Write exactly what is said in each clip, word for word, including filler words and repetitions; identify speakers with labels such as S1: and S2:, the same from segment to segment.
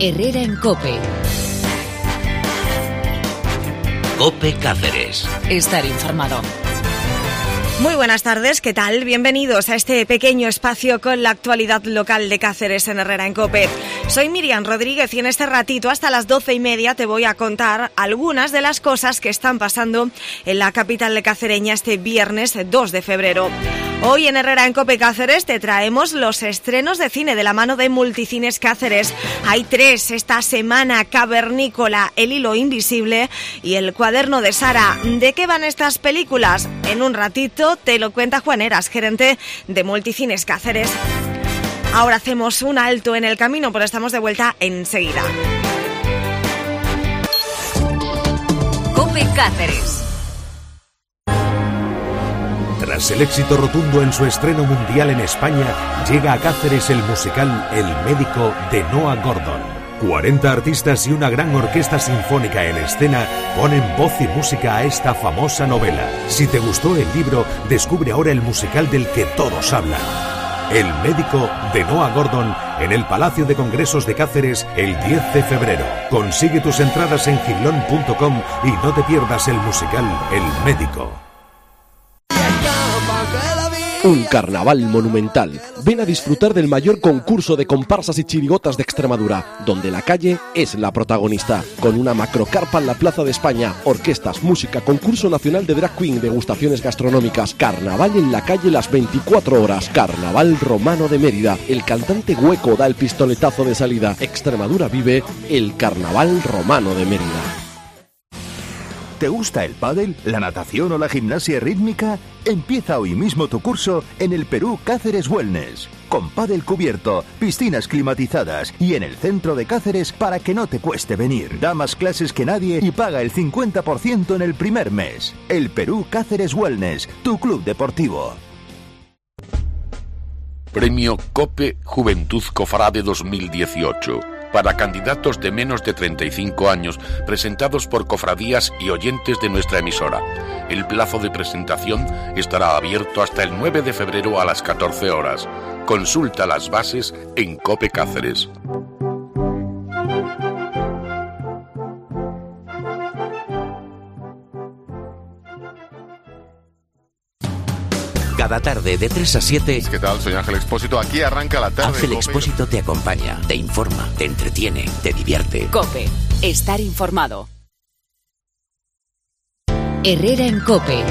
S1: Herrera en COPE. COPE Cáceres. Estar informado.
S2: Muy buenas tardes, ¿qué tal? Bienvenidos a este pequeño espacio con la actualidad local de Cáceres en Herrera en COPE. Soy Miriam Rodríguez y en este ratito hasta las doce y media te voy a contar algunas de las cosas que están pasando en la capital de cacereña este viernes dos de febrero. Hoy en Herrera en COPE Cáceres te traemos los estrenos de cine de la mano de Multicines Cáceres. Hay tres esta semana: Cavernícola, El hilo invisible y El cuaderno de Sara. ¿De qué van estas películas? En un ratito te lo cuenta Juan Heras, gerente de Multicines Cáceres. Ahora hacemos un alto en el camino, pero estamos de vuelta enseguida.
S1: COPE Cáceres.
S3: Tras el éxito rotundo en su estreno mundial en España, llega a Cáceres el musical El médico de Noah Gordon. cuarenta artistas y una gran orquesta sinfónica en escena ponen voz y música a esta famosa novela. Si te gustó el libro, descubre ahora el musical del que todos hablan. El médico de Noah Gordon en el Palacio de Congresos de Cáceres el diez de febrero. Consigue tus entradas en giglón punto com y no te pierdas el musical El médico.
S4: Un carnaval monumental. Ven a disfrutar del mayor concurso de comparsas y chirigotas de Extremadura, donde la calle es la protagonista. Con una macrocarpa en la Plaza de España, orquestas, música, concurso nacional de drag queen, degustaciones gastronómicas, carnaval en la calle las veinticuatro horas, carnaval romano de Mérida. El cantante Hueco da el pistoletazo de salida. Extremadura vive el carnaval romano de Mérida.
S5: ¿Te gusta el pádel, la natación o la gimnasia rítmica? Empieza hoy mismo tu curso en el Perú Cáceres Wellness. Con pádel cubierto, piscinas climatizadas y en el centro de Cáceres para que no te cueste venir. Da más clases que nadie y paga el cincuenta por ciento en el primer mes. El Perú Cáceres Wellness, tu club deportivo.
S6: Premio COPE Juventud Cofrade dos mil dieciocho. Para candidatos de menos de treinta y cinco años, presentados por cofradías y oyentes de nuestra emisora. El plazo de presentación estará abierto hasta el nueve de febrero a las catorce horas. Consulta las bases en COPE Cáceres.
S1: Cada tarde de tres a siete.
S7: ¿Qué tal? Soy Ángel Expósito. Aquí arranca la tarde.
S1: Ángel Expósito te acompaña, te informa, te entretiene, te divierte. COPE. Estar informado. Herrera en COPE.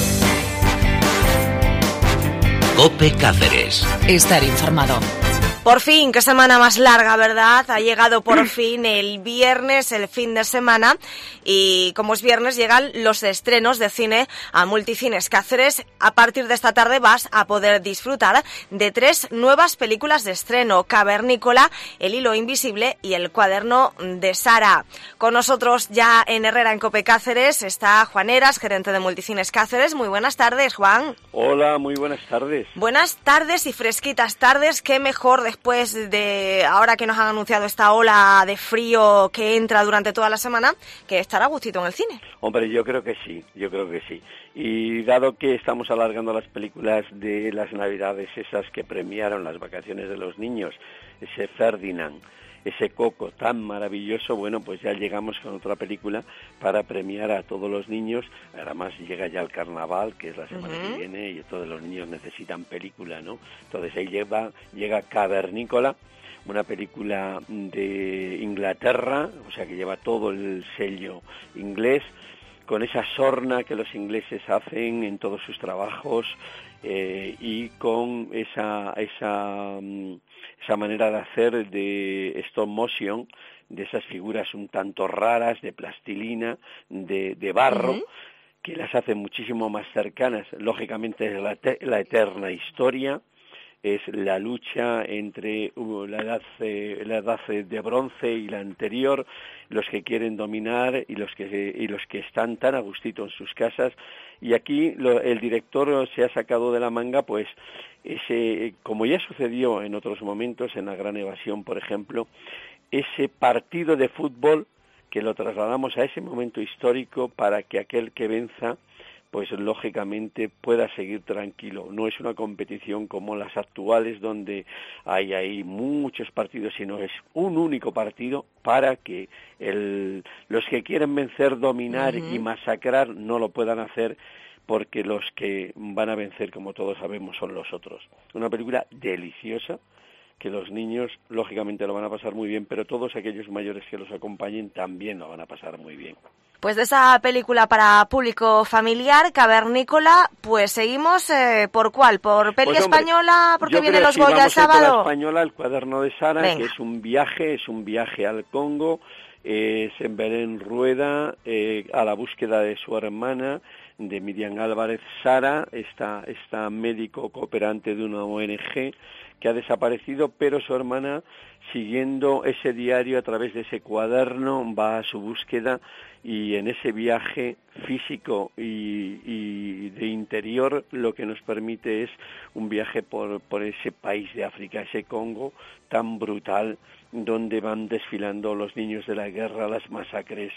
S1: COPE Cáceres. Estar informado.
S2: Por fin, qué semana más larga, ¿verdad? Ha llegado por fin el viernes, el fin de semana, y como es viernes llegan los estrenos de cine a Multicines Cáceres. A partir de esta tarde vas a poder disfrutar de tres nuevas películas de estreno: Cavernícola, El hilo invisible y El cuaderno de Sara. Con nosotros ya en Herrera en COPE Cáceres está Juan Heras, gerente de Multicines Cáceres. Muy buenas tardes, Juan.
S8: Hola, muy buenas tardes.
S2: Buenas tardes y fresquitas tardes, qué mejor de después de, ahora que nos han anunciado esta ola de frío que entra durante toda la semana, que estar a gustito en el cine.
S8: Hombre, yo creo que sí, yo creo que sí. Y dado que estamos alargando las películas de las Navidades, esas que premiaron las vacaciones de los niños, ese Ferdinand, ese Coco tan maravilloso, bueno, pues ya llegamos con otra película para premiar a todos los niños. Además llega ya el carnaval, que es la semana uh-huh. que viene, y todos los niños necesitan película, ¿no? Entonces ahí llega, llega Cavernícola, una película de Inglaterra, o sea que lleva todo el sello inglés, con esa sorna que los ingleses hacen en todos sus trabajos, eh, y con esa esa esa manera de hacer de stop motion, de esas figuras un tanto raras de plastilina, de, de barro, uh-huh. que las hace muchísimo más cercanas. Lógicamente es la, te- la eterna historia, es la lucha entre uh, la edad eh, la edad de bronce y la anterior, los que quieren dominar y los que y los que están tan a gustito en sus casas. Y aquí lo, el director se ha sacado de la manga, pues, ese, como ya sucedió en otros momentos, en La Gran Evasión, por ejemplo, ese partido de fútbol que lo trasladamos a ese momento histórico para que aquel que venza pues lógicamente pueda seguir tranquilo. No es una competición como las actuales donde hay ahí muchos partidos, sino es un único partido para que el, los que quieren vencer, dominar uh-huh. y masacrar no lo puedan hacer, porque los que van a vencer, como todos sabemos, son los otros. Una película deliciosa, que los niños lógicamente lo van a pasar muy bien, pero todos aquellos mayores que los acompañen también lo van a pasar muy bien.
S2: Pues de esa película para público familiar, Cavernícola, pues seguimos eh, ¿por cuál? ¿Por peli pues, hombre, española? ¿Porque viene los Goya el sábado?
S8: Por la española, El cuaderno de Sara, Venga. que es un viaje, es un viaje al Congo, eh, es en Belén Rueda, eh, a la búsqueda de su hermana, de Miriam Álvarez. Sara, esta, esta médico cooperante de una O N Ge que ha desaparecido, pero su hermana, siguiendo ese diario a través de ese cuaderno, va a su búsqueda, y en ese viaje físico y, y de interior lo que nos permite es un viaje por, por ese país de África, ese Congo tan brutal, donde van desfilando los niños de la guerra, las masacres,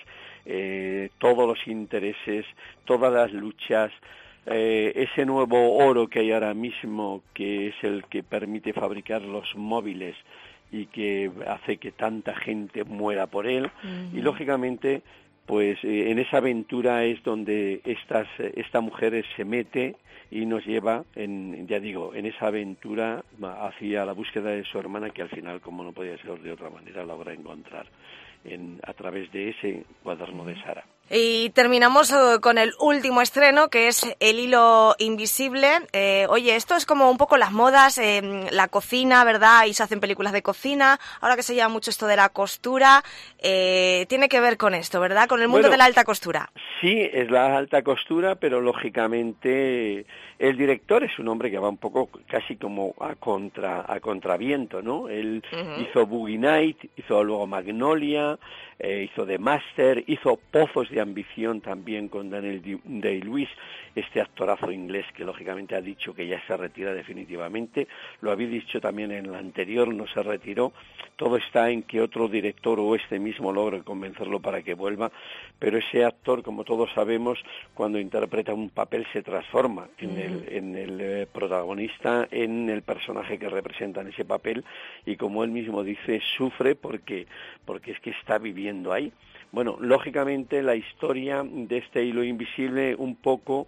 S8: eh, todos los intereses, todas las luchas, eh, ese nuevo oro que hay ahora mismo, que es el que permite fabricar los móviles y que hace que tanta gente muera por él, uh-huh. y lógicamente pues eh, en esa aventura es donde estas, esta mujer se mete y nos lleva, en, ya digo, en esa aventura hacia la búsqueda de su hermana, que al final, como no podía ser de otra manera, la logra encontrar en, a través de ese cuaderno de Sara.
S2: Y terminamos uh, con el último estreno, que es El hilo invisible. Eh, oye, esto es como un poco las modas, eh, la cocina, ¿verdad? Y se hacen películas de cocina. Ahora que se llama mucho esto de la costura, eh, tiene que ver con esto, ¿verdad? Con el mundo bueno, de la alta costura.
S8: Sí, es la alta costura, pero lógicamente el director es un hombre que va un poco casi como a contra a contraviento, ¿no? Él uh-huh. hizo Boogie Night, hizo luego Magnolia, eh, hizo The Master, hizo Pozos de Ambición también con Daniel Day-Lewis, este actorazo inglés que lógicamente ha dicho que ya se retira definitivamente. Lo había dicho también en la anterior, no se retiró. Todo está en que otro director o este mismo logre convencerlo para que vuelva, pero ese actor, como todos sabemos, cuando interpreta un papel se transforma en el, en el eh, protagonista, en el personaje que representa en ese papel, y como él mismo dice, sufre porque, porque es que está viviendo ahí. Bueno, lógicamente la historia de este hilo invisible, un poco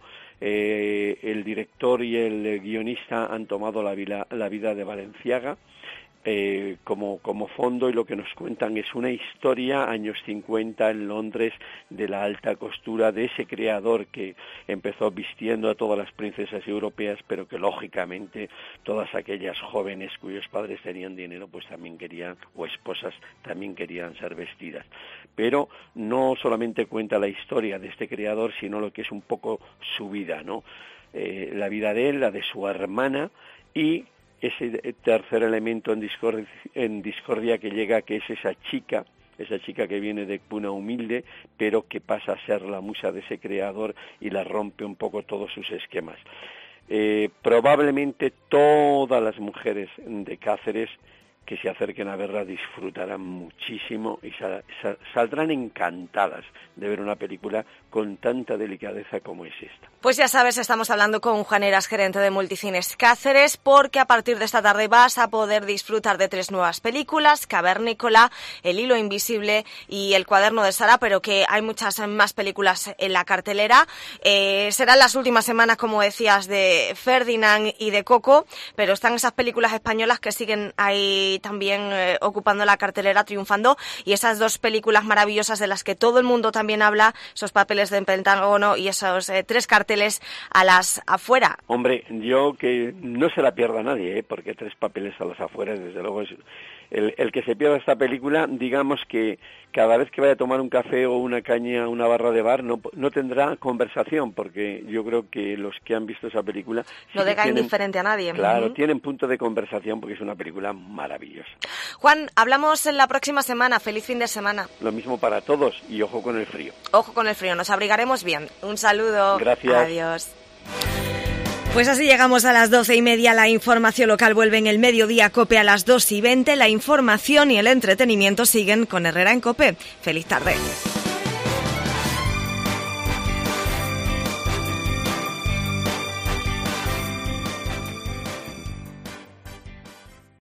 S8: eh, el director y el guionista han tomado la vida, la vida de Balenciaga eh, como, como fondo, y lo que nos cuentan es una historia años cincuenta en Londres de la alta costura, de ese creador que empezó vistiendo a todas las princesas europeas, pero que lógicamente todas aquellas jóvenes cuyos padres tenían dinero pues también querían, o esposas también querían ser vestidas. Pero no solamente cuenta la historia de este creador, sino lo que es un poco su vida, ¿no? Eh, la vida de él, la de su hermana, y ese tercer elemento en discordia, en discordia que llega, que es esa chica, esa chica que viene de cuna humilde, pero que pasa a ser la musa de ese creador y la rompe un poco todos sus esquemas. Eh, probablemente todas las mujeres de Cáceres que se acerquen a verla disfrutarán muchísimo y sal, sal, saldrán encantadas de ver una película con tanta delicadeza como es esta.
S2: Pues ya sabes, estamos hablando con Juan Heras, gerente de Multicines Cáceres, porque a partir de esta tarde vas a poder disfrutar de tres nuevas películas: Cavernícola, El hilo invisible y El cuaderno de Sara, pero que hay muchas más películas en la cartelera. Eh, serán las últimas semanas, como decías, de Ferdinand y de Coco, pero están esas películas españolas que siguen ahí también eh, ocupando la cartelera, triunfando, y esas dos películas maravillosas de las que todo el mundo también habla, esos papeles de Pentágono y esos eh, tres carteles a las afuera.
S8: Hombre, yo que no se la pierda nadie, ¿eh? Porque tres papeles a las afueras, desde luego, es el, el que se pierda esta película, digamos que cada vez que vaya a tomar un café o una caña, una barra de bar, no, no tendrá conversación, porque yo creo que los que han visto esa película
S2: no deja indiferente a nadie.
S8: Claro,
S2: uh-huh.
S8: tienen punto de conversación porque es una película maravillosa.
S2: Juan, hablamos en la próxima semana. Feliz fin de semana.
S8: Lo mismo para todos, y ojo con el frío.
S2: Ojo con el frío, nos abrigaremos bien. Un saludo.
S8: Gracias.
S2: Adiós. Pues así llegamos a las doce y media. La información local vuelve en el mediodía. COPE a las dos y veinte. La información y el entretenimiento siguen con Herrera en COPE. Feliz tarde.